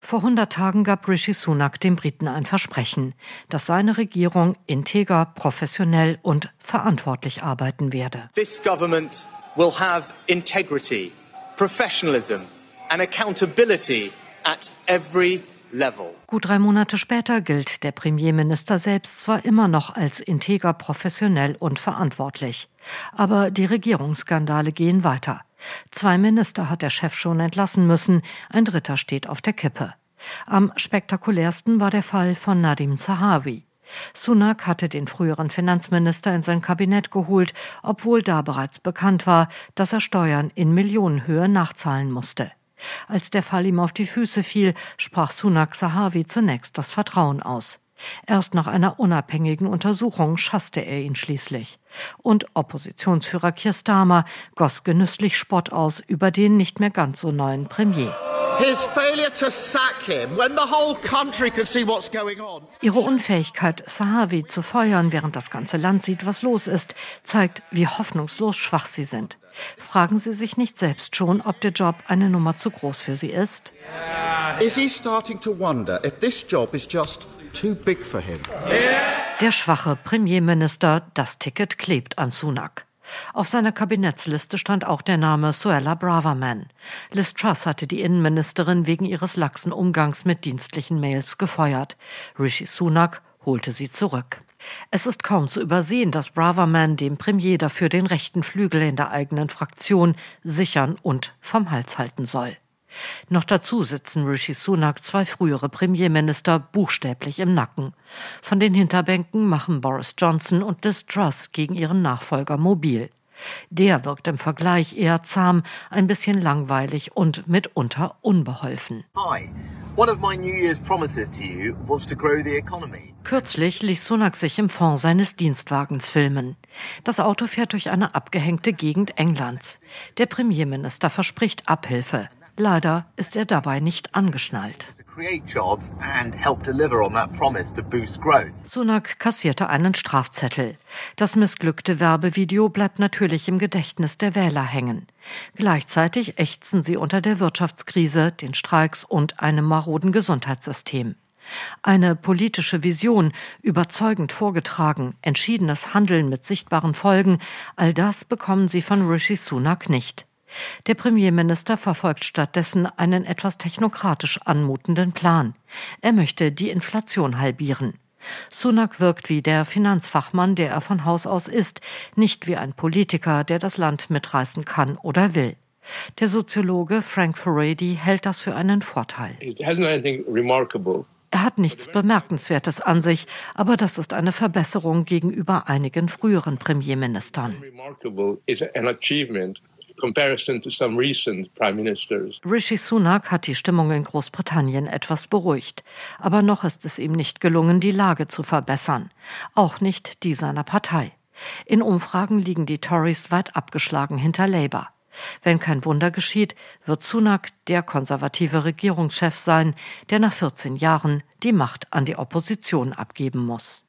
Vor 100 Tagen gab Rishi Sunak den Briten ein Versprechen, dass seine Regierung integer, professionell und verantwortlich arbeiten werde. This government will have integrity, professionalism and accountability at every level. Gut 3 Monate später gilt der Premierminister selbst zwar immer noch als integer, professionell und verantwortlich. Aber die Regierungsskandale gehen weiter. 2 Minister hat der Chef schon entlassen müssen, ein 3. steht auf der Kippe. Am spektakulärsten war der Fall von Nadhim Zahawi. Sunak hatte den früheren Finanzminister in sein Kabinett geholt, obwohl da bereits bekannt war, dass er Steuern in Millionenhöhe nachzahlen musste. Als der Fall ihm auf die Füße fiel, sprach Sunak Zahawi zunächst das Vertrauen aus. Erst nach einer unabhängigen Untersuchung schasste er ihn schließlich. Und Oppositionsführer Keir Starmer goss genüsslich Spott aus über den nicht mehr ganz so neuen Premier. Ihre Unfähigkeit, Zahawi zu feuern, während das ganze Land sieht, was los ist, zeigt, wie hoffnungslos schwach sie sind. Fragen Sie sich nicht selbst schon, ob der Job eine Nummer zu groß für Sie ist? Is he starting to wonder if this job is just too big for him? Der schwache Premierminister, das Ticket klebt an Sunak. Auf seiner Kabinettsliste stand auch der Name Suella Braverman. Liz Truss hatte die Innenministerin wegen ihres laxen Umgangs mit dienstlichen Mails gefeuert. Rishi Sunak holte sie zurück. Es ist kaum zu übersehen, dass Braverman dem Premier dafür den rechten Flügel in der eigenen Fraktion sichern und vom Hals halten soll. Noch dazu sitzen Rishi Sunak 2 frühere Premierminister buchstäblich im Nacken. Von den Hinterbänken machen Boris Johnson und Liz Truss gegen ihren Nachfolger mobil. Der wirkt im Vergleich eher zahm, ein bisschen langweilig und mitunter unbeholfen. Hi. One of my New Year's promises to you was to grow the economy. Kürzlich ließ Sunak sich im Fond seines Dienstwagens filmen. Das Auto fährt durch eine abgehängte Gegend Englands. Der Premierminister verspricht Abhilfe. Leider ist er dabei nicht angeschnallt. Sunak kassierte einen Strafzettel. Das missglückte Werbevideo bleibt natürlich im Gedächtnis der Wähler hängen. Gleichzeitig ächzen sie unter der Wirtschaftskrise, den Streiks und einem maroden Gesundheitssystem. Eine politische Vision, überzeugend vorgetragen, entschiedenes Handeln mit sichtbaren Folgen, all das bekommen sie von Rishi Sunak nicht. Der Premierminister verfolgt stattdessen einen etwas technokratisch anmutenden Plan. Er möchte die Inflation halbieren. Sunak wirkt wie der Finanzfachmann, der er von Haus aus ist, nicht wie ein Politiker, der das Land mitreißen kann oder will. Der Soziologe Frank Furedi hält das für einen Vorteil. Er hat nichts Bemerkenswertes an sich, aber das ist eine Verbesserung gegenüber einigen früheren Premierministern. Rishi Sunak hat die Stimmung in Großbritannien etwas beruhigt. Aber noch ist es ihm nicht gelungen, die Lage zu verbessern. Auch nicht die seiner Partei. In Umfragen liegen die Tories weit abgeschlagen hinter Labour. Wenn kein Wunder geschieht, wird Sunak der konservative Regierungschef sein, der nach 14 Jahren die Macht an die Opposition abgeben muss.